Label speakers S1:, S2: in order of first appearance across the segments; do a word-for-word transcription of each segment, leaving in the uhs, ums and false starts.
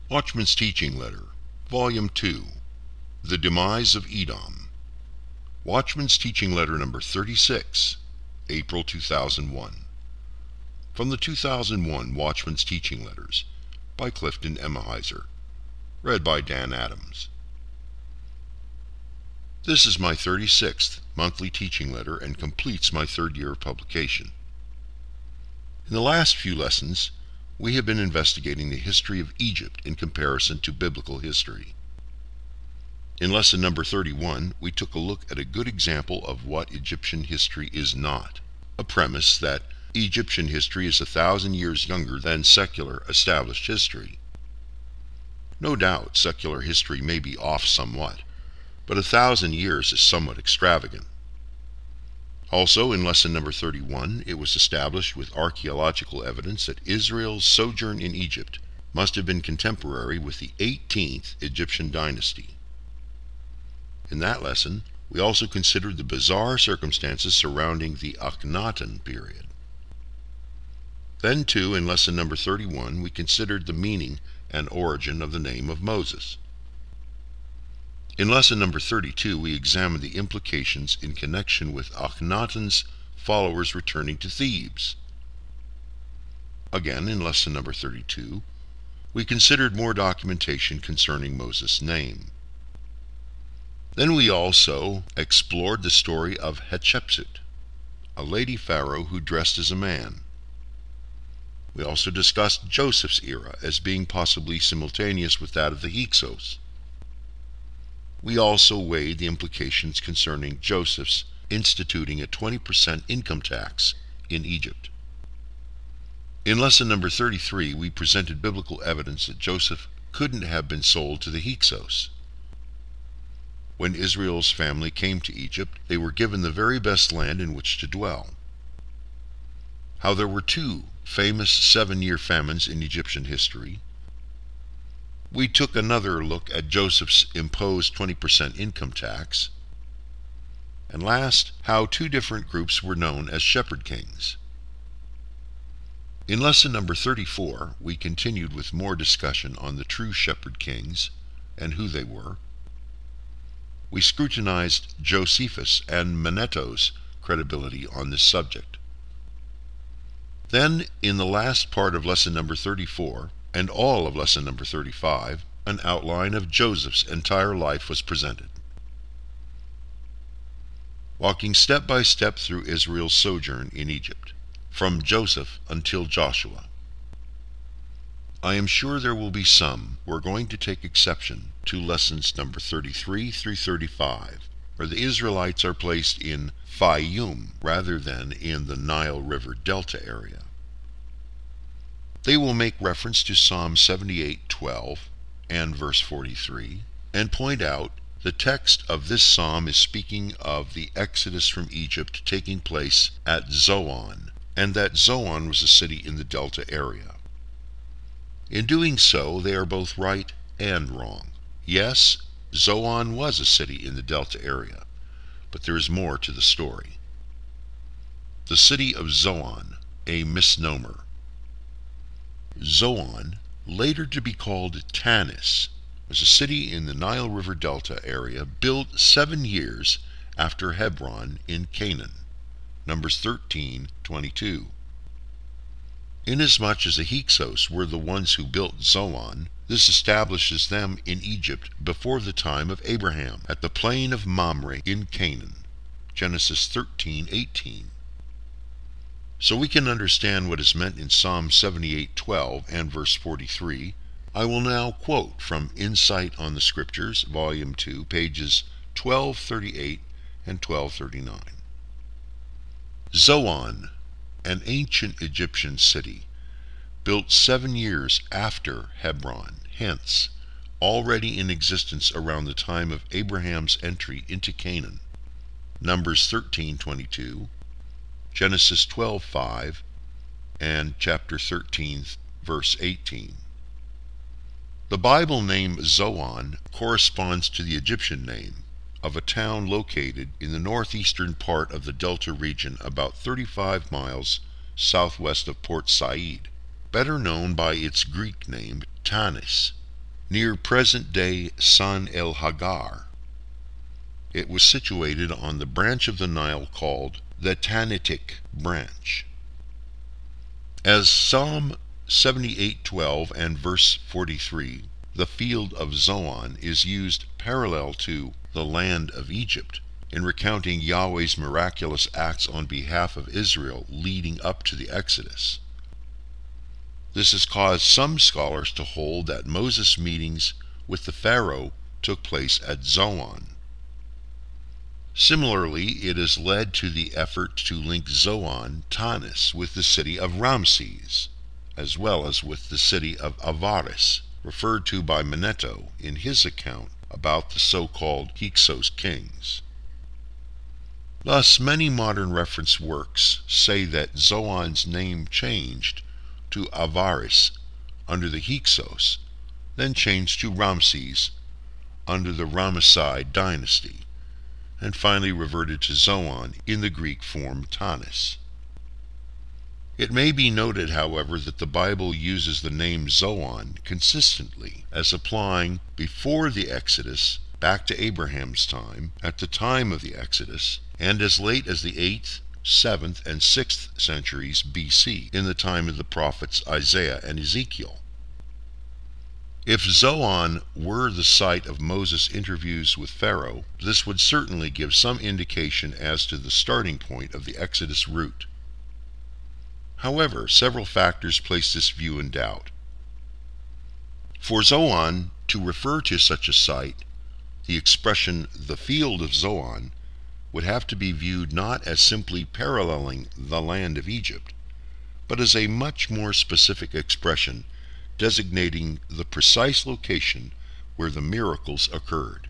S1: Watchman's Teaching Letter, Volume two, The Demise of Edom. Watchman's Teaching Letter number thirty-six, April two thousand one. From the two thousand one Watchman's Teaching Letters, by Clifton Emahiser. Read by Dan Adams. This is my thirty-sixth monthly teaching letter and completes my third year of publication. In the last few lessons, we have been investigating the history of Egypt in comparison to biblical history. In lesson number thirty-one, we took a look at a good example of what Egyptian history is not, a premise that Egyptian history is a thousand years younger than secular established history. No doubt secular history may be off somewhat, but a thousand years is somewhat extravagant. Also, in lesson number thirty-one, it was established with archaeological evidence that Israel's sojourn in Egypt must have been contemporary with the eighteenth Egyptian dynasty. In that lesson, we also considered the bizarre circumstances surrounding the Akhenaten period. Then, too, in lesson number thirty-one, we considered the meaning and origin of the name of Moses. In lesson number thirty-two, we examined the implications in connection with Akhenaten's followers returning to Thebes. Again, in lesson number thirty-two, we considered more documentation concerning Moses' name. Then we also explored the story of Hatshepsut, a lady pharaoh who dressed as a man. We also discussed Joseph's era as being possibly simultaneous with that of the Hyksos. We also weighed the implications concerning Joseph's instituting a twenty percent income tax in Egypt. In lesson number thirty-three, we presented biblical evidence that Joseph couldn't have been sold to the Hyksos. When Israel's family came to Egypt, they were given the very best land in which to dwell. How there were two famous seven-year famines in Egyptian history. We took another look at Joseph's imposed twenty percent income tax. And last, how two different groups were known as shepherd kings. In lesson number thirty-four, we continued with more discussion on the true shepherd kings and who they were. We scrutinized Josephus and Manetto's credibility on this subject. Then, in the last part of lesson number thirty-four, and all of lesson number thirty-five, an outline of Joseph's entire life was presented. Walking step by step through Israel's sojourn in Egypt, from Joseph until Joshua. I am sure there will be some who are going to take exception to lessons number thirty-three through thirty-five, where the Israelites are placed in Fayum rather than in the Nile River Delta area. They will make reference to Psalm seventy-eight twelve and verse forty-three, and point out the text of this psalm is speaking of the exodus from Egypt taking place at Zoan, and that Zoan was a city in the Delta area. In doing so, they are both right and wrong. Yes, Zoan was a city in the Delta area, but there is more to the story. The city of Zoan, a misnomer. Zoan, later to be called Tanis, was a city in the Nile River Delta area built seven years after Hebron in Canaan. Numbers thirteen twenty-two. Inasmuch as the Hyksos were the ones who built Zoan, this establishes them in Egypt before the time of Abraham, at the plain of Mamre in Canaan. Genesis thirteen eighteen. So we can understand what is meant in Psalm seventy-eight twelve and verse forty-three. I will now quote from Insight on the Scriptures, Volume two, pages twelve thirty-eight and twelve thirty-nine. Zoan, an ancient Egyptian city, built seven years after Hebron, hence, already in existence around the time of Abraham's entry into Canaan. Numbers thirteen twenty-two, Genesis twelve five, and chapter thirteen, verse eighteen. The Bible name Zoan corresponds to the Egyptian name of a town located in the northeastern part of the Delta region about thirty-five miles southwest of Port Said, better known by its Greek name Tanis, near present-day San el Hagar. It was situated on the branch of the Nile called the Tanitic branch. As Psalm seventy-eight twelve and verse forty-three, the field of Zoan, is used parallel to the land of Egypt in recounting Yahweh's miraculous acts on behalf of Israel leading up to the Exodus. This has caused some scholars to hold that Moses' meetings with the Pharaoh took place at Zoan. Similarly, it has led to the effort to link Zoan, Tanis, with the city of Ramses, as well as with the city of Avaris, referred to by Manetho in his account about the so-called Hyksos kings. Thus, many modern reference works say that Zoan's name changed to Avaris under the Hyksos, then changed to Ramses under the Ramesside dynasty, and finally reverted to Zoan in the Greek form Tanis. It may be noted, however, that the Bible uses the name Zoan consistently as applying before the Exodus, back to Abraham's time, at the time of the Exodus, and as late as the eighth, seventh, and sixth centuries B C, in the time of the prophets Isaiah and Ezekiel. If Zoan were the site of Moses' interviews with Pharaoh, this would certainly give some indication as to the starting point of the Exodus route. However, several factors place this view in doubt. For Zoan to refer to such a site, the expression "the field of Zoan" would have to be viewed not as simply paralleling the land of Egypt, but as a much more specific expression designating the precise location where the miracles occurred.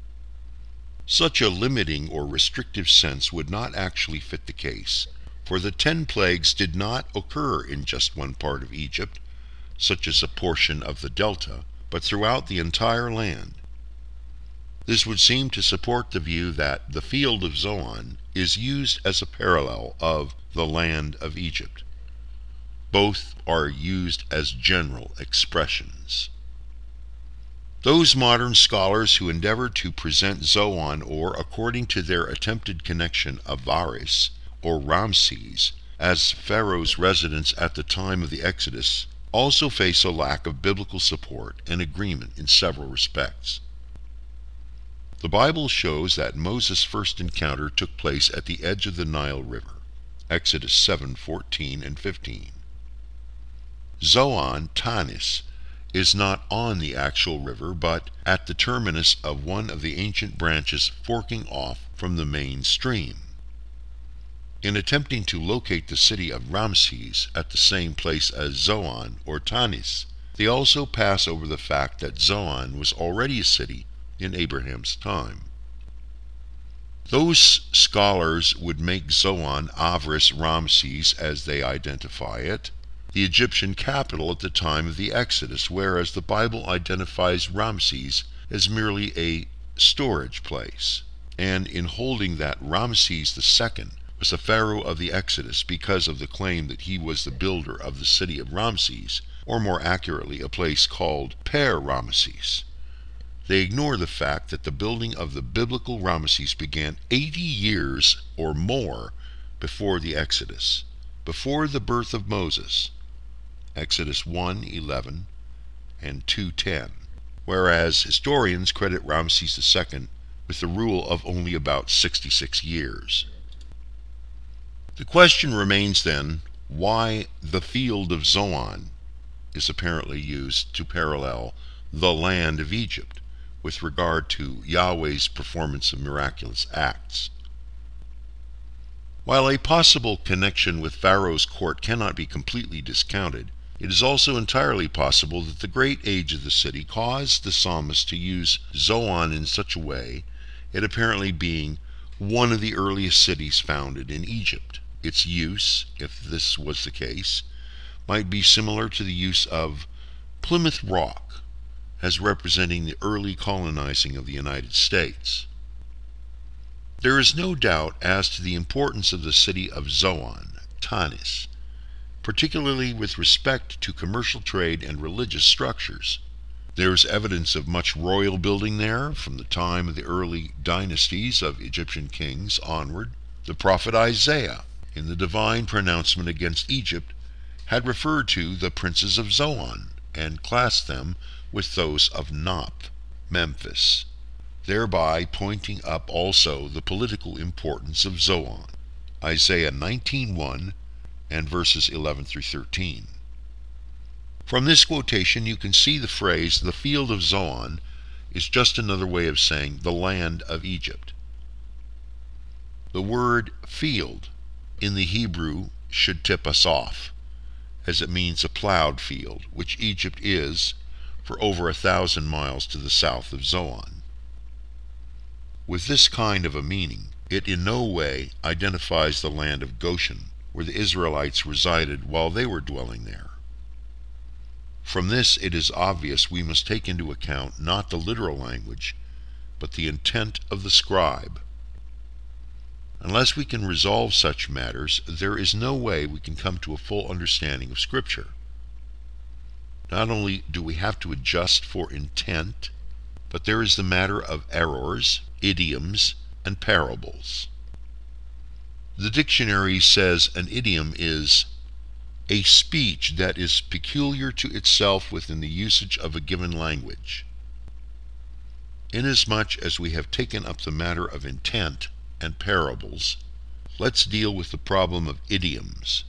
S1: Such a limiting or restrictive sense would not actually fit the case, for the ten plagues did not occur in just one part of Egypt, such as a portion of the delta, but throughout the entire land. This would seem to support the view that the field of Zoan is used as a parallel of the land of Egypt. Both are used as general expressions. Those modern scholars who endeavor to present Zoan, or according to their attempted connection, Avaris or Ramses, as Pharaoh's residence at the time of the Exodus, also face a lack of biblical support and agreement in several respects. The Bible shows that Moses' first encounter took place at the edge of the Nile River, Exodus seven fourteen and fifteen. Zoan, Tanis, is not on the actual river, but at the terminus of one of the ancient branches forking off from the main stream. In attempting to locate the city of Ramses at the same place as Zoan or Tanis, they also pass over the fact that Zoan was already a city in Abraham's time. Those scholars would make Zoan, Avaris, Ramses, as they identify it, the Egyptian capital at the time of the Exodus, whereas the Bible identifies Ramses as merely a storage place, and in holding that Ramses the Second was a pharaoh of the Exodus because of the claim that he was the builder of the city of Ramses, or more accurately a place called Per Ramesses. They ignore the fact that the building of the biblical Ramesses began eighty years or more before the Exodus, before the birth of Moses, Exodus one eleven and two ten, whereas historians credit Ramses the Second with the rule of only about sixty-six years. The question remains then, why the field of Zoan is apparently used to parallel the land of Egypt with regard to Yahweh's performance of miraculous acts. While a possible connection with Pharaoh's court cannot be completely discounted, it is also entirely possible that the great age of the city caused the psalmist to use Zoan in such a way, it apparently being one of the earliest cities founded in Egypt. Its use, if this was the case, might be similar to the use of Plymouth Rock as representing the early colonizing of the United States. There is no doubt as to the importance of the city of Zoan, Tanis, particularly with respect to commercial trade and religious structures. There's evidence of much royal building there from the time of the early dynasties of Egyptian kings onward. The prophet Isaiah, in the divine pronouncement against Egypt, had referred to the princes of Zoan and classed them with those of Noph, Memphis, thereby pointing up also the political importance of Zoan. Isaiah nineteen one and verses eleven through thirteen. From this quotation you can see the phrase, the field of Zoan, is just another way of saying the land of Egypt. The word field in the Hebrew should tip us off, as it means a plowed field, which Egypt is for over a thousand miles to the south of Zoan. With this kind of a meaning, it in no way identifies the land of Goshen, where the Israelites resided while they were dwelling there. From this it is obvious we must take into account not the literal language, but the intent of the scribe. Unless we can resolve such matters, there is no way we can come to a full understanding of Scripture. Not only do we have to adjust for intent, but there is the matter of errors, idioms, and parables. The dictionary says an idiom is a speech that is peculiar to itself within the usage of a given language. Inasmuch as we have taken up the matter of intent and parables, let's deal with the problem of idioms.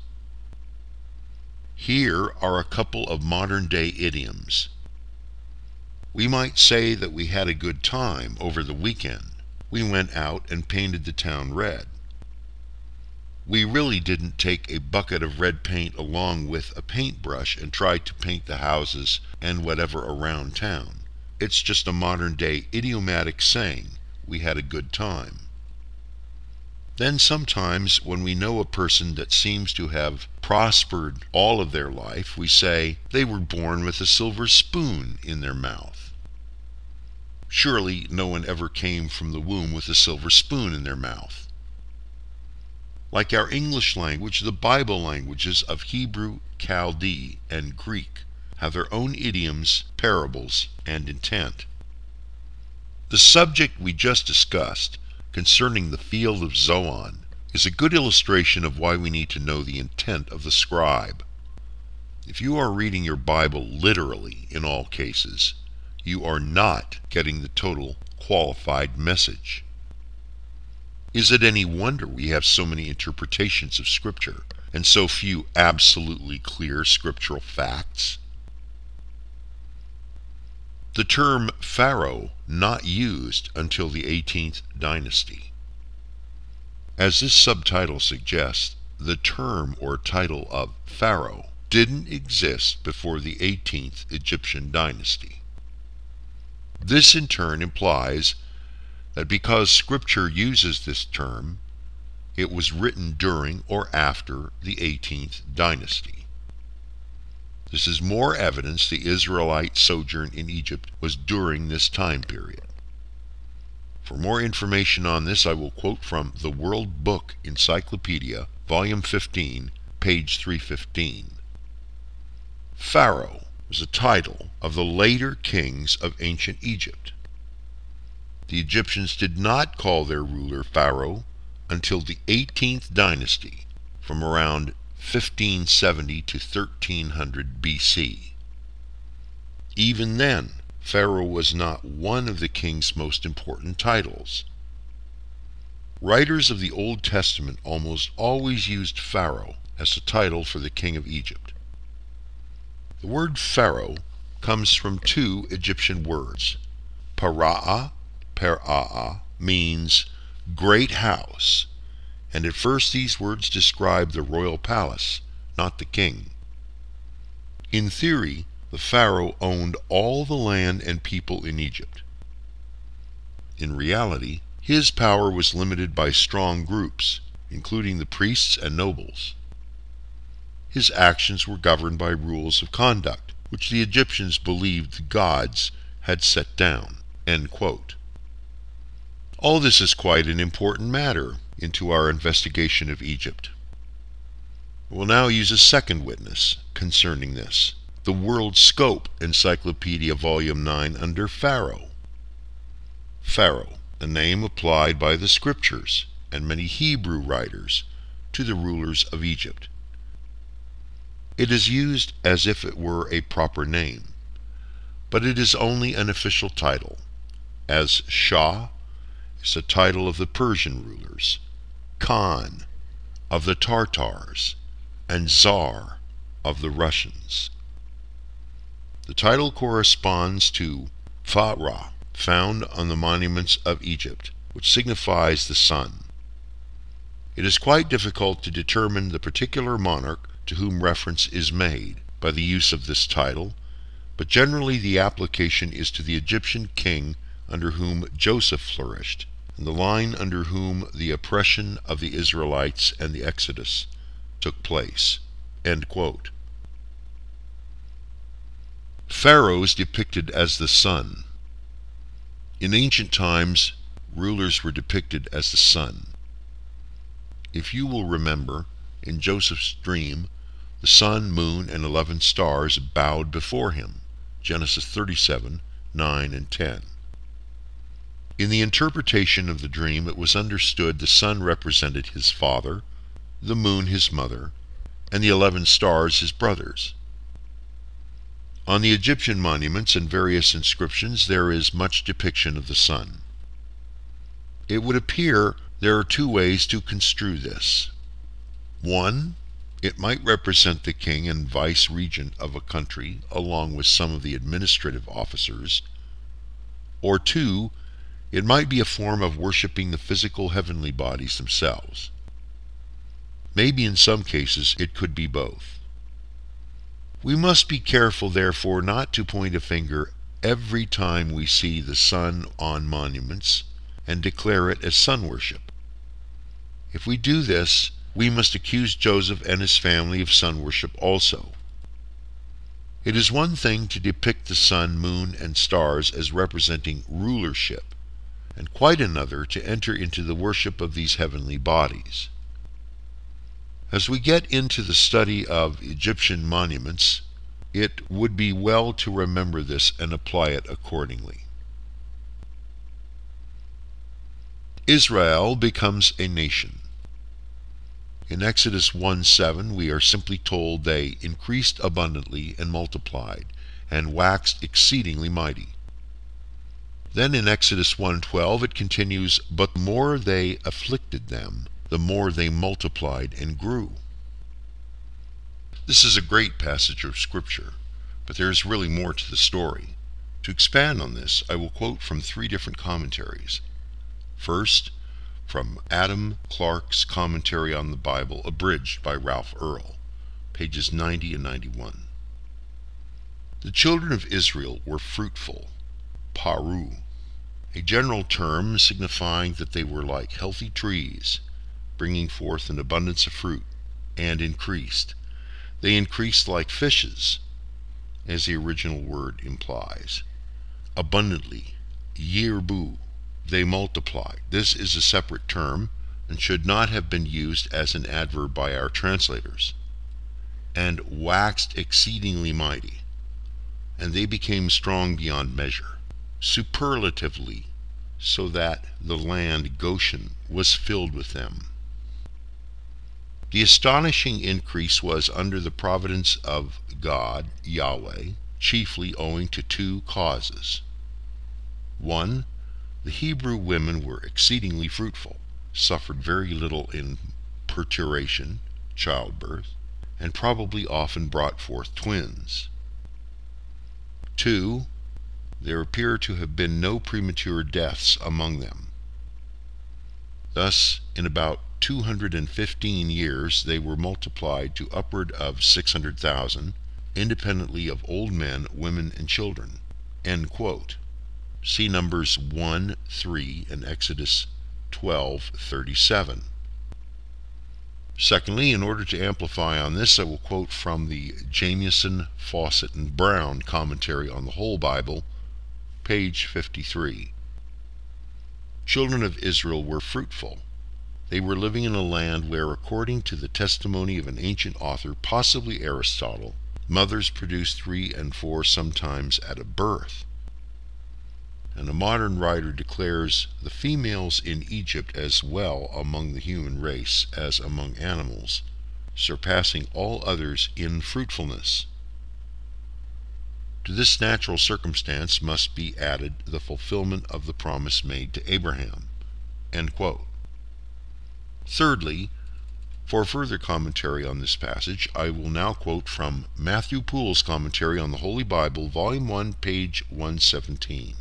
S1: Here are a couple of modern-day idioms. We might say that we had a good time over the weekend. We went out and painted the town red. We really didn't take a bucket of red paint along with a paintbrush and try to paint the houses and whatever around town. It's just a modern-day idiomatic saying, we had a good time. Then sometimes when we know a person that seems to have prospered all of their life, we say they were born with a silver spoon in their mouth. Surely no one ever came from the womb with a silver spoon in their mouth. Like our English language, the Bible languages of Hebrew, Chaldee, and Greek have their own idioms, parables, and intent. The subject we just discussed concerning the field of Zoan is a good illustration of why we need to know the intent of the scribe. If you are reading your Bible literally in all cases, you are not getting the total qualified message. Is it any wonder we have so many interpretations of Scripture and so few absolutely clear scriptural facts? The term Pharaoh not used until the eighteenth dynasty. As this subtitle suggests, the term or title of Pharaoh didn't exist before the eighteenth Egyptian dynasty. This in turn implies that because Scripture uses this term, it was written during or after the eighteenth dynasty. This is more evidence the Israelite sojourn in Egypt was during this time period. For more information on this, I will quote from the World Book Encyclopedia, Volume fifteen, page three fifteen. Pharaoh was a title of the later kings of ancient Egypt. The Egyptians did not call their ruler Pharaoh until the eighteenth dynasty, from around fifteen seventy to thirteen hundred B C. Even then, Pharaoh was not one of the king's most important titles. Writers of the Old Testament almost always used Pharaoh as a title for the king of Egypt. The word Pharaoh comes from two Egyptian words. Para'a, Para'a means great house, and at first these words describe the royal palace, not the king. In theory, the Pharaoh owned all the land and people in Egypt. In reality, his power was limited by strong groups, including the priests and nobles. His actions were governed by rules of conduct, which the Egyptians believed the gods had set down. End quote. All this is quite an important matter into our investigation of Egypt. We'll now use a second witness concerning this. the World Scope Encyclopedia Volume nine under Pharaoh. Pharaoh, a name applied by the Scriptures and many Hebrew writers to the rulers of Egypt. It is used as if it were a proper name, but it is only an official title, as Shah is a title of the Persian rulers, Khan of the Tartars, and Tsar of the Russians. The title corresponds to Pharaoh, found on the monuments of Egypt, which signifies the sun. It is quite difficult to determine the particular monarch to whom reference is made by the use of this title, but generally the application is to the Egyptian king under whom Joseph flourished, and the line under whom the oppression of the Israelites and the Exodus took place." End quote. Pharaohs depicted as the sun. In ancient times, rulers were depicted as the sun. If you will remember, in Joseph's dream, the sun, moon, and eleven stars bowed before him. Genesis thirty-seven, nine and ten. In the interpretation of the dream, it was understood the sun represented his father, the moon his mother, and the eleven stars his brothers. On the Egyptian monuments and various inscriptions there is much depiction of the sun. It would appear there are two ways to construe this. One, it might represent the king and vice-regent of a country along with some of the administrative officers. Or two, it might be a form of worshiping the physical heavenly bodies themselves. Maybe in some cases it could be both. We must be careful, therefore, not to point a finger every time we see the sun on monuments and declare it as sun worship. If we do this, we must accuse Joseph and his family of sun worship also. It is one thing to depict the sun, moon, and stars as representing rulership, and quite another to enter into the worship of these heavenly bodies. As we get into the study of Egyptian monuments, it would be well to remember this and apply it accordingly. Israel becomes a nation. In Exodus one seven, we are simply told they increased abundantly and multiplied, and waxed exceedingly mighty. Then in Exodus one twelve it continues, "But the more they afflicted them, the more they multiplied and grew." This is a great passage of Scripture, but there is really more to the story. To expand on this, I will quote from three different commentaries. First, from Adam Clarke's Commentary on the Bible, abridged by Ralph Earl, pages ninety and ninety-one. The children of Israel were fruitful, paru, a general term signifying that they were like healthy trees, bringing forth an abundance of fruit, and increased. They increased like fishes, as the original word implies. Abundantly, yirbu, they multiplied. This is a separate term, and should not have been used as an adverb by our translators. And waxed exceedingly mighty, and they became strong beyond measure, superlatively, so that the land Goshen was filled with them. The astonishing increase was under the providence of God, Yahweh, chiefly owing to two causes. One, the Hebrew women were exceedingly fruitful, suffered very little in parturition, childbirth, and probably often brought forth twins. Two, there appear to have been no premature deaths among them. Thus, in about two hundred fifteen years, they were multiplied to upward of six hundred thousand, independently of old men, women, and children. End quote. See Numbers one three and Exodus twelve thirty-seven. Secondly, in order to amplify on this, I will quote from the Jamieson, Fawcett, and Brown Commentary on the Whole Bible, page fifty-three. Children of Israel were fruitful. They were living in a land where, according to the testimony of an ancient author, possibly Aristotle, Mothers produce three and four sometimes at a birth. And a modern writer declares the females in Egypt as well among the human race as among animals, surpassing all others in fruitfulness. To this natural circumstance must be added the fulfillment of the promise made to Abraham." End quote. Thirdly, for further commentary on this passage, I will now quote from Matthew Poole's Commentary on the Holy Bible, Volume one, page one seventeen.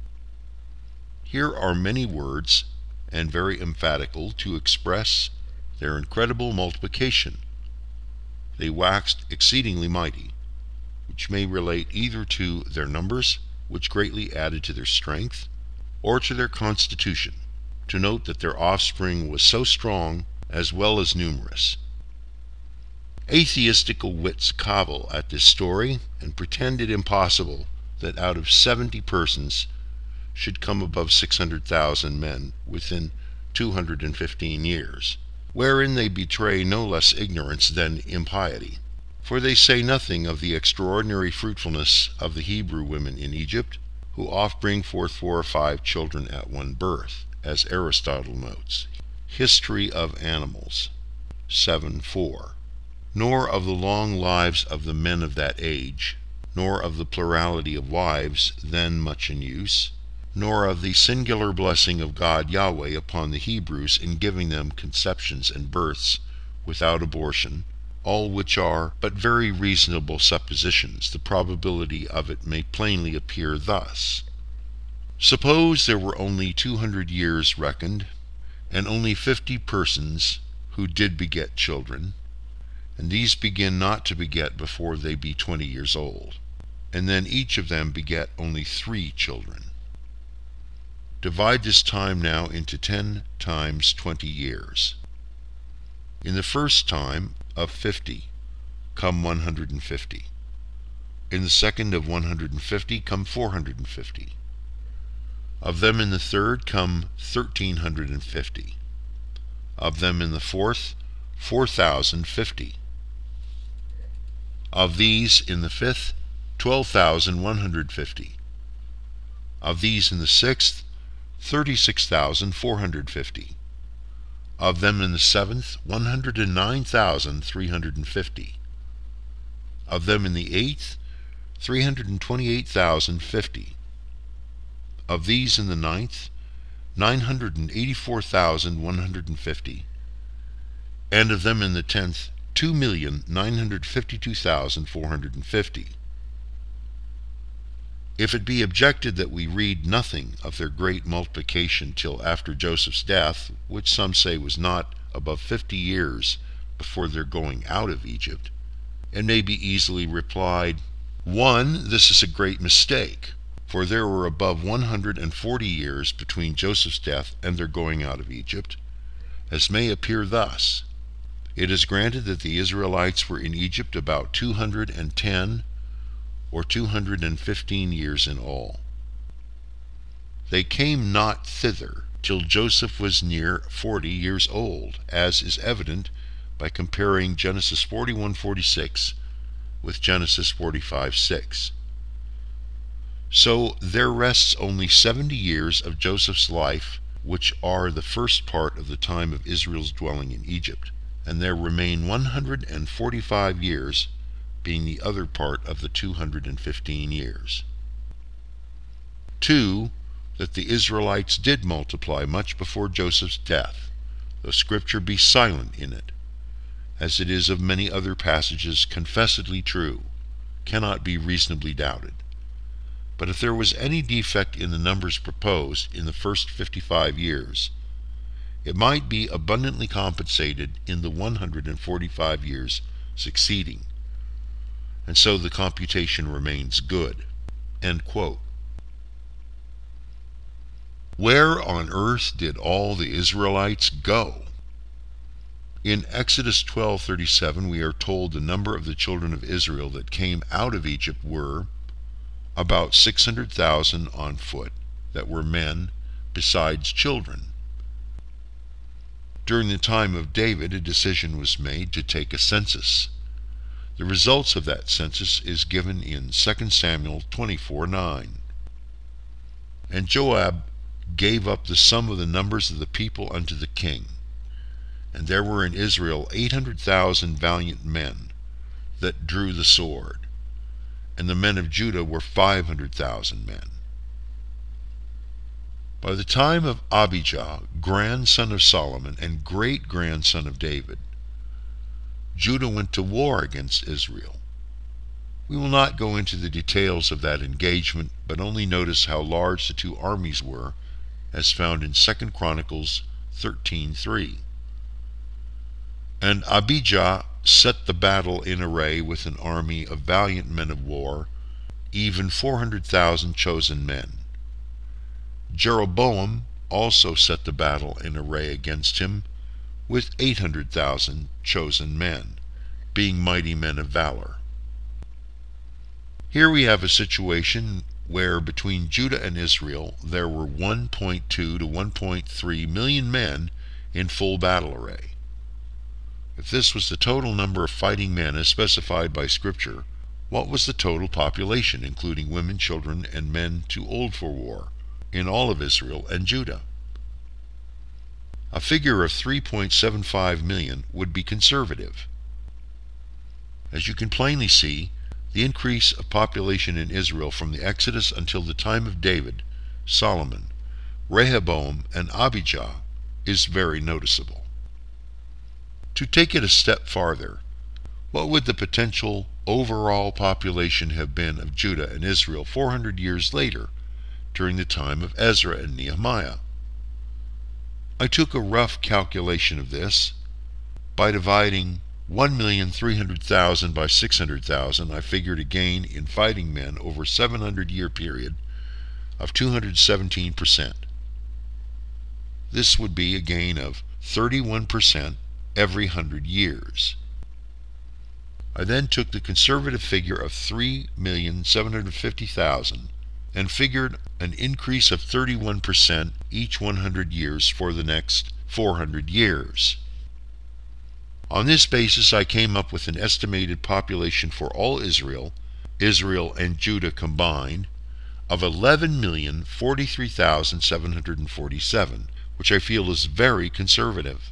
S1: "Here are many words, and very emphatical, to express their incredible multiplication. They waxed exceedingly mighty, which may relate either to their numbers, which greatly added to their strength, or to their constitution, to note that their offspring was so strong as well as numerous. Atheistical wits cavil at this story, and pretend it impossible that out of seventy persons should come above six hundred thousand men within two hundred fifteen years, wherein they betray no less ignorance than impiety. For they say nothing of the extraordinary fruitfulness of the Hebrew women in Egypt, who oft bring forth four or five children at one birth, as Aristotle notes, History of Animals, seven four. Nor of the long lives of the men of that age, nor of the plurality of wives then much in use, nor of the singular blessing of God Yahweh upon the Hebrews in giving them conceptions and births without abortion, all which are but very reasonable suppositions. The probability of it may plainly appear thus. Suppose there were only two hundred years reckoned, and only fifty persons who did beget children, and these begin not to beget before they be twenty years old, and then each of them beget only three children. Divide this time now into ten times twenty years. In the first time of fifty come one hundred and fifty. In the second of one hundred and fifty come four hundred and fifty. Of them in the third come thirteen hundred and fifty. Of them in the fourth, four thousand fifty. Of these in the fifth, twelve thousand one hundred fifty. Of these in the sixth, thirty-six thousand four hundred fifty. Of them in the seventh, one hundred and nine thousand three hundred and fifty. Of them in the eighth, three hundred and twenty-eight thousand fifty. Of these in the ninth, nine hundred and eighty-four thousand one hundred and fifty. And of them in the tenth, two million nine hundred fifty-two thousand four hundred and fifty. If it be objected that we read nothing of their great multiplication till after Joseph's death, which some say was not above fifty years before their going out of Egypt, it may be easily replied, one, this is a great mistake, for there were above one hundred and forty years between Joseph's death and their going out of Egypt, as may appear thus. It is granted that the Israelites were in Egypt about two hundred and ten or two hundred and fifteen years in all. They came not thither till Joseph was near forty years old, as is evident by comparing Genesis forty-one forty-six with Genesis forty-five six. So there rests only seventy years of Joseph's life, which are the first part of the time of Israel's dwelling in Egypt, and there remain one hundred and forty-five years, being the other part of the two hundred and fifteen years. Two, that the Israelites did multiply much before Joseph's death, though Scripture be silent in it, as it is of many other passages confessedly true, cannot be reasonably doubted. But if there was any defect in the numbers proposed in the first fifty-five years, it might be abundantly compensated in the one hundred and forty-five years succeeding, and so the computation remains good." End quote. Where on earth did all the Israelites go? In Exodus twelve thirty-seven we are told the number of the children of Israel that came out of Egypt were about six hundred thousand on foot, that were men, besides children. During the time of David, a decision was made to take a census. The results of that census is given in Second Samuel twenty-four nine. And Joab gave up the sum of the numbers of the people unto the king. And there were in Israel eight hundred thousand valiant men that drew the sword, and the men of Judah were five hundred thousand men. By the time of Abijah, grandson of Solomon and great-grandson of David, Judah went to war against Israel. We will not go into the details of that engagement, but only notice how large the two armies were, as found in Second Chronicles thirteen three. And Abijah set the battle in array with an army of valiant men of war, even four hundred thousand chosen men. Jeroboam also set the battle in array against him with eight hundred thousand chosen men, being mighty men of valor. Here we have a situation where between Judah and Israel there were one point two to one point three million men in full battle array. If this was the total number of fighting men as specified by Scripture, what was the total population, including women, children, and men too old for war, in all of Israel and Judah? A figure of three point seven five million would be conservative. As you can plainly see, the increase of population in Israel from the Exodus until the time of David, Solomon, Rehoboam, and Abijah is very noticeable. To take it a step farther, what would the potential overall population have been of Judah and Israel four hundred years later, during the time of Ezra and Nehemiah? I took a rough calculation of this. By dividing one million three hundred thousand by six hundred thousand, I figured a gain in fighting men over a seven hundred year period of two hundred seventeen percent. This would be a gain of thirty-one percent every hundred years. I then took the conservative figure of three million seven hundred fifty thousand and figured an increase of thirty-one percent each one hundred years for the next four hundred years. On this basis, I came up with an estimated population for all Israel, Israel and Judah combined, of eleven million forty-three thousand seven hundred forty-seven, which I feel is very conservative.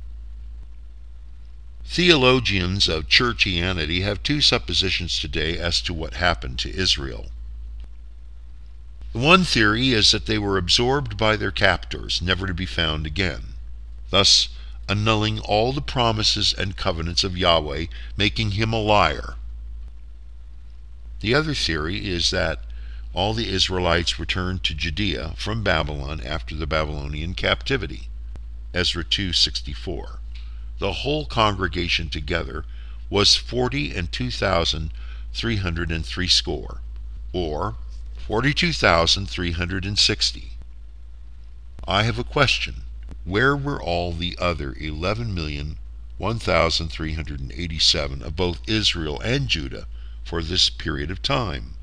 S1: Theologians of churchianity have two suppositions today as to what happened to Israel. The one theory is that they were absorbed by their captors, never to be found again, thus annulling all the promises and covenants of Yahweh, making him a liar. The other theory is that all the Israelites returned to Judea from Babylon after the Babylonian captivity, Ezra two sixty-four. The whole congregation together was forty and two thousand three hundred and three score, or forty-two thousand three hundred and sixty. I have a question. Where were all the other eleven million one thousand three hundred eighty-seven of both Israel and Judah for this period of time?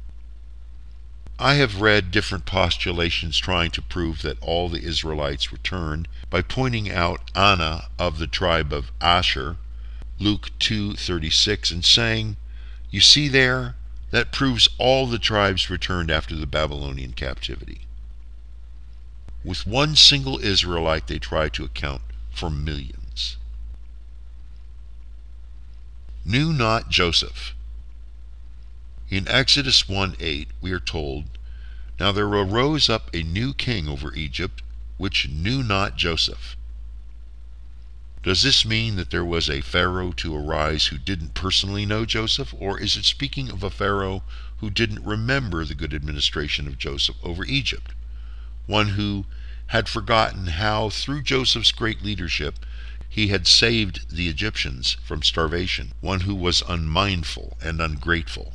S1: I have read different postulations trying to prove that all the Israelites returned by pointing out Anna of the tribe of Asher, Luke two thirty-six, and saying, you see there, that proves all the tribes returned after the Babylonian captivity. With one single Israelite they try to account for millions. Knew not Joseph. In Exodus one eight we are told, now there arose up a new king over Egypt, which knew not Joseph. Does this mean that there was a Pharaoh to arise who didn't personally know Joseph, or is it speaking of a Pharaoh who didn't remember the good administration of Joseph over Egypt, one who had forgotten how, through Joseph's great leadership, he had saved the Egyptians from starvation, one who was unmindful and ungrateful?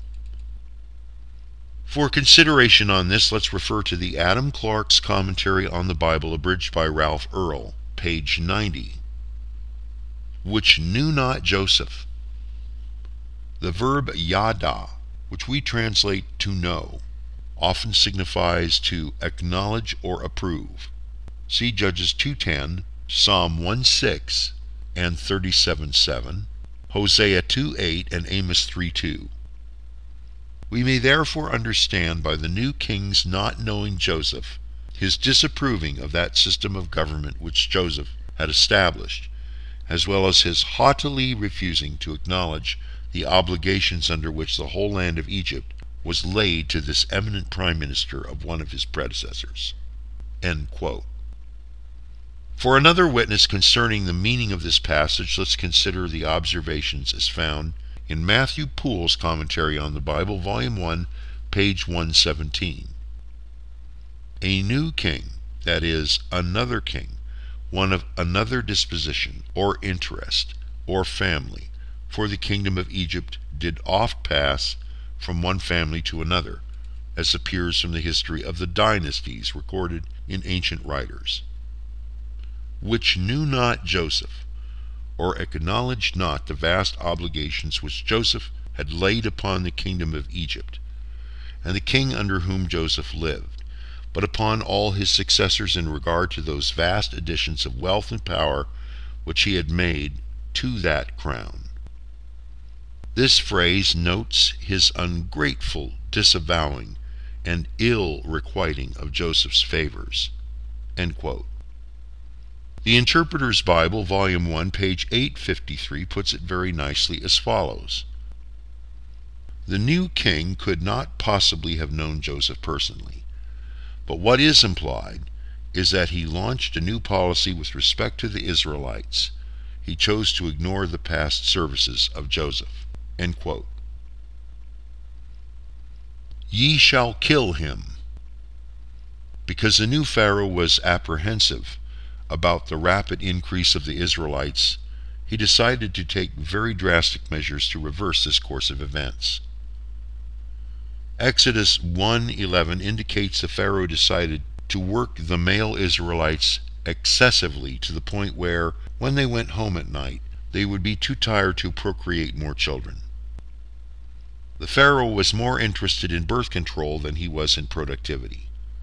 S1: For consideration on this, let's refer to the Adam Clarke's Commentary on the Bible, abridged by Ralph Earl, page ninety. Which knew not Joseph. The verb yada, which we translate to know, often signifies to acknowledge or approve. See Judges two ten, Psalm one six, and thirty-seven seven, Hosea two eight, and Amos three two. We may therefore understand by the new king's not knowing Joseph, his disapproving of that system of government which Joseph had established, as well as his haughtily refusing to acknowledge the obligations under which the whole land of Egypt was laid to this eminent prime minister of one of his predecessors." End quote. For another witness concerning the meaning of this passage, let's consider the observations as found in Matthew Poole's Commentary on the Bible, Volume one, page one seventeen. "A new king, that is, another king, one of another disposition, or interest, or family, for the kingdom of Egypt did oft pass from one family to another, as appears from the history of the dynasties recorded in ancient writers, which knew not Joseph, or acknowledged not the vast obligations which Joseph had laid upon the kingdom of Egypt, and the king under whom Joseph lived, but upon all his successors in regard to those vast additions of wealth and power which he had made to that crown." This phrase notes his ungrateful disavowing and ill requiting of Joseph's favors. End quote. The Interpreter's Bible, Volume one, page eight fifty-three, puts it very nicely as follows: "The new king could not possibly have known Joseph personally, but what is implied is that he launched a new policy with respect to the Israelites. He chose to ignore the past services of Joseph." End quote. "Ye shall kill him." Because the new Pharaoh was apprehensive about the rapid increase of the Israelites, he decided to take very drastic measures to reverse this course of events. Exodus one eleven indicates the Pharaoh decided to work the male Israelites excessively to the point where, when they went home at night, they would be too tired to procreate more children. The Pharaoh was more interested in birth control than he was in productivity.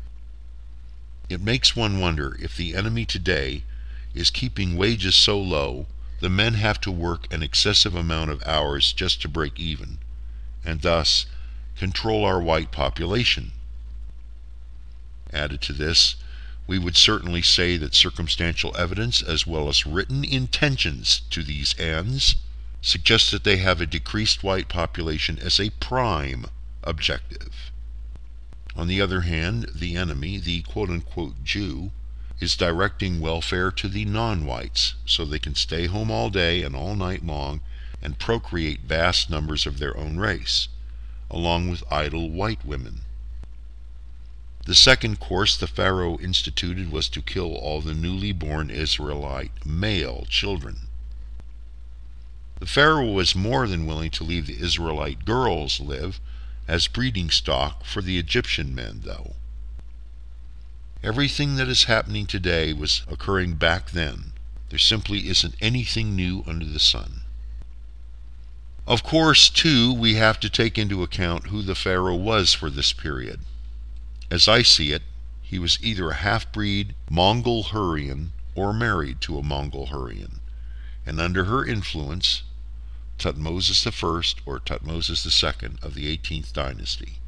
S1: It makes one wonder if the enemy today is keeping wages so low the men have to work an excessive amount of hours just to break even, and thus control our white population. Added to this, we would certainly say that circumstantial evidence as well as written intentions to these ends suggest that they have a decreased white population as a prime objective. On the other hand, the enemy, the quote-unquote Jew, is directing welfare to the non-whites so they can stay home all day and all night long and procreate vast numbers of their own race, along with idle white women. The second course the Pharaoh instituted was to kill all the newly born Israelite male children. The Pharaoh was more than willing to leave the Israelite girls live as breeding stock for the Egyptian men, though. Everything that is happening today was occurring back then. There simply isn't anything new under the sun. Of course, too, we have to take into account who the Pharaoh was for this period. As I see it, he was either a half-breed Mongol Hurrian or married to a Mongol Hurrian, and under her influence, Thutmose the First or Thutmose the Second of the eighteenth dynasty.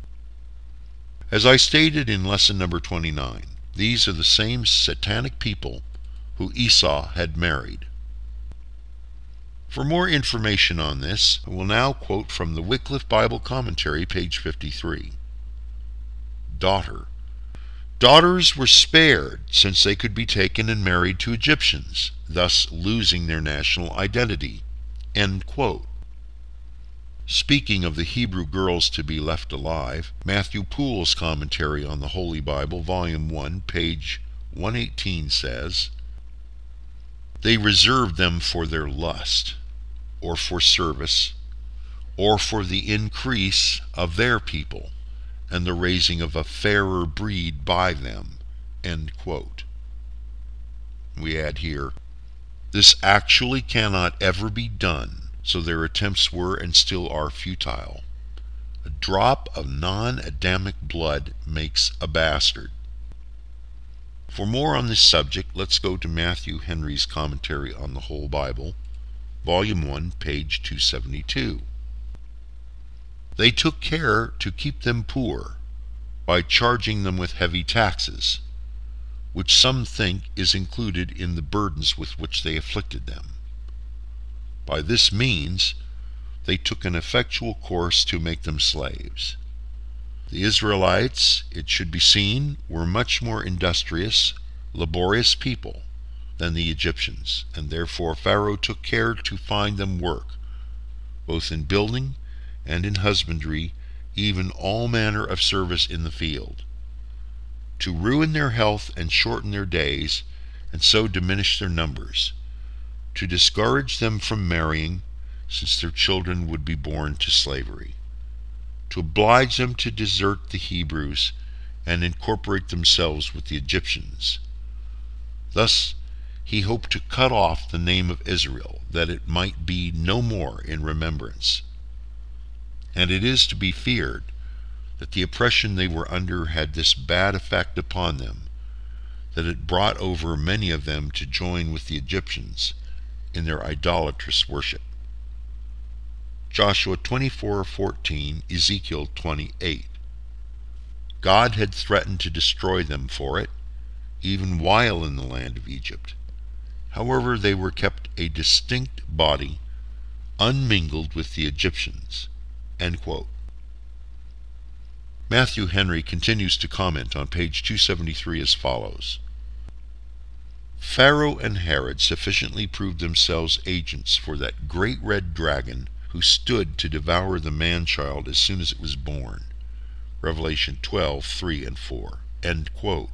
S1: As I stated in lesson number twenty-nine, these are the same satanic people who Esau had married. For more information on this, I will now quote from the Wycliffe Bible Commentary, page fifty-three. Daughter. Daughters were spared since they could be taken and married to Egyptians, thus losing their national identity. End quote. Speaking of the Hebrew girls to be left alive, Matthew Poole's Commentary on the Holy Bible, Volume one, page one eighteen says, "They reserved them for their lust, or for service, or for the increase of their people, and the raising of a fairer breed by them." End quote. We add here, this actually cannot ever be done, so their attempts were and still are futile. A drop of non-Adamic blood makes a bastard. For more on this subject, let's go to Matthew Henry's Commentary on the Whole Bible, Volume one, page two seventy-two. They took care to keep them poor by charging them with heavy taxes, which some think is included in the burdens with which they afflicted them. By this means they took an effectual course to make them slaves. The Israelites, it should be seen, were much more industrious, laborious people than the Egyptians, and therefore Pharaoh took care to find them work, both in building and in husbandry, even all manner of service in the field, to ruin their health and shorten their days, and so diminish their numbers, to discourage them from marrying, since their children would be born to slavery, to oblige them to desert the Hebrews and incorporate themselves with the Egyptians. Thus he hoped to cut off the name of Israel, that it might be no more in remembrance. And it is to be feared that the oppression they were under had this bad effect upon them, that it brought over many of them to join with the Egyptians in their idolatrous worship. Joshua twenty-four fourteen, Ezekiel twenty-eight. God had threatened to destroy them for it, even while in the land of Egypt. However, they were kept a distinct body, unmingled with the Egyptians. End quote. Matthew Henry continues to comment on page two seventy-three as follows. Pharaoh and Herod sufficiently proved themselves agents for that great red dragon who stood to devour the man-child as soon as it was born. Revelation twelve, three and four. End quote.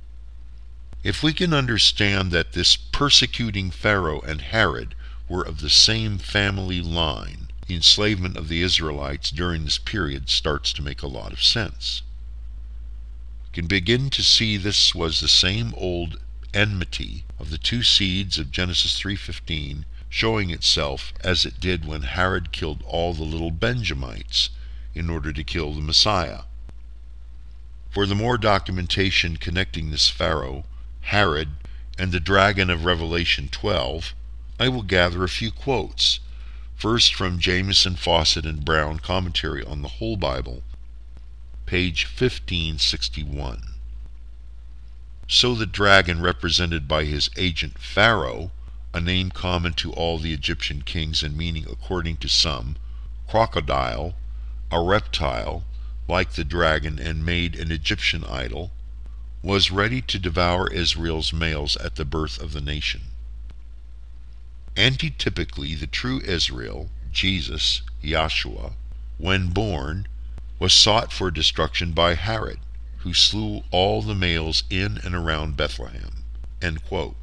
S1: If we can understand that this persecuting Pharaoh and Herod were of the same family line, the enslavement of the Israelites during this period starts to make a lot of sense. We can begin to see this was the same old enmity of the two seeds of Genesis three fifteen showing itself as it did when Herod killed all the little Benjamites in order to kill the Messiah. For the more documentation connecting this Pharaoh, Herod, and the dragon of Revelation twelve, I will gather a few quotes. First, from Jamieson, Fawcett, and Brown Commentary on the Whole Bible, page fifteen sixty-one. So the dragon, represented by his agent Pharaoh, a name common to all the Egyptian kings and meaning, according to some, crocodile, a reptile, like the dragon and made an Egyptian idol, was ready to devour Israel's males at the birth of the nation. Antitypically, the true Israel, Jesus, Yahshua, when born, was sought for destruction by Herod, who slew all the males in and around Bethlehem. End quote.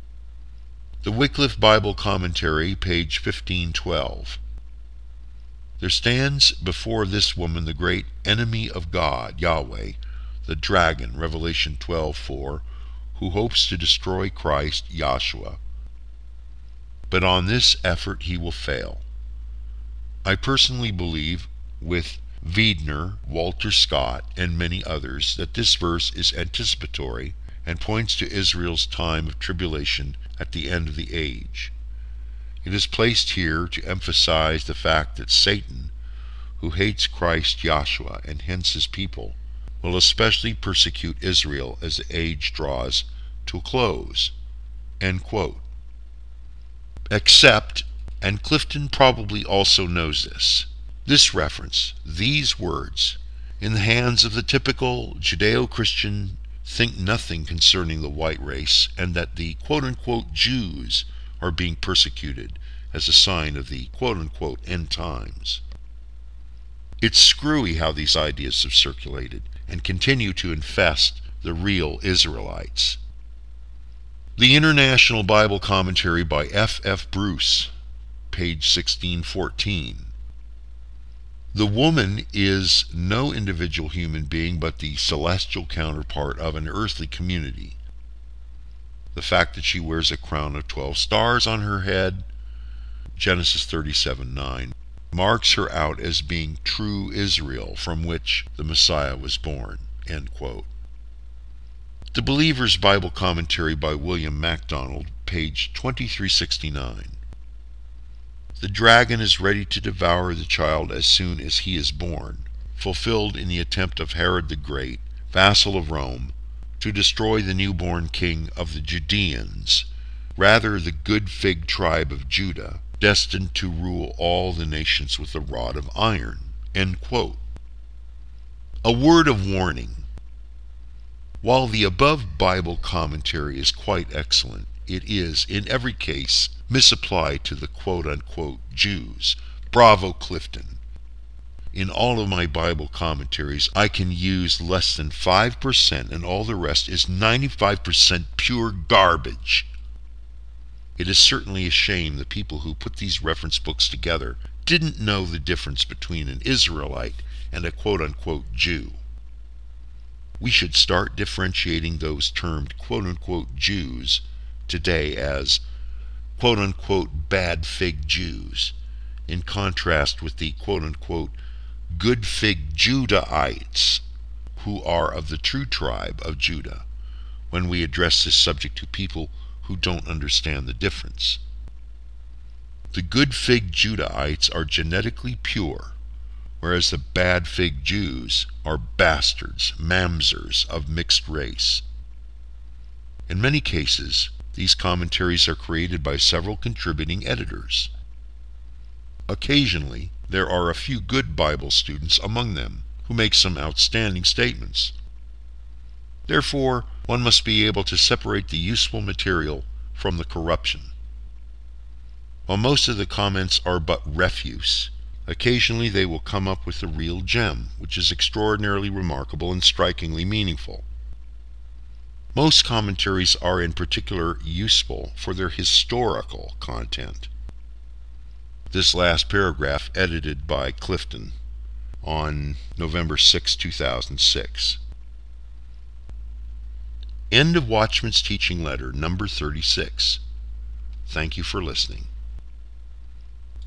S1: The Wycliffe Bible Commentary, page fifteen twelve. There stands before this woman the great enemy of God, Yahweh, the dragon, Revelation twelve four, who hopes to destroy Christ, Yahshua. But on this effort he will fail. I personally believe, with Wiedner, Walter Scott, and many others, that this verse is anticipatory and points to Israel's time of tribulation at the end of the age. It is placed here to emphasize the fact that Satan, who hates Christ Yahshua and hence his people, will especially persecute Israel as the age draws to a close. End quote. Except, and Clifton probably also knows this, this reference, these words, in the hands of the typical Judeo-Christian, think nothing concerning the white race, and that the quote-unquote Jews are being persecuted as a sign of the quote-unquote end times. It's screwy how these ideas have circulated and continue to infest the real Israelites. The International Bible Commentary by F F Bruce, page sixteen fourteen. The woman is no individual human being but the celestial counterpart of an earthly community. The fact that she wears a crown of twelve stars on her head, Genesis thirty-seven nine, marks her out as being true Israel, from which the Messiah was born. End quote. The Believer's Bible Commentary by William MacDonald, page twenty-three sixty-nine. The dragon is ready to devour the child as soon as he is born, fulfilled in the attempt of Herod the Great, vassal of Rome, to destroy the newborn king of the Judeans, rather the good fig tribe of Judah, destined to rule all the nations with a rod of iron. End quote. A word of warning. While the above Bible commentary is quite excellent, it is, in every case, misapplied to the quote-unquote Jews. Bravo, Clifton. In all of my Bible commentaries, I can use less than five percent, and all the rest is ninety-five percent pure garbage. It is certainly a shame the people who put these reference books together didn't know the difference between an Israelite and a quote-unquote Jew. We should start differentiating those termed quote-unquote Jews today as quote-unquote bad fig Jews, in contrast with the quote-unquote good fig Judahites, who are of the true tribe of Judah, when we address this subject to people who don't understand the difference. The good fig Judahites are genetically pure, whereas the bad fig Jews are bastards, mamzers of mixed race. In many cases, these commentaries are created by several contributing editors. Occasionally, there are a few good Bible students among them who make some outstanding statements. Therefore, one must be able to separate the useful material from the corruption. While most of the comments are but refuse, occasionally they will come up with a real gem, which is extraordinarily remarkable and strikingly meaningful. Most commentaries are in particular useful for their historical content. This last paragraph edited by Clifton on November sixth, two thousand six. End of Watchman's Teaching Letter, number thirty-six. Thank you for listening.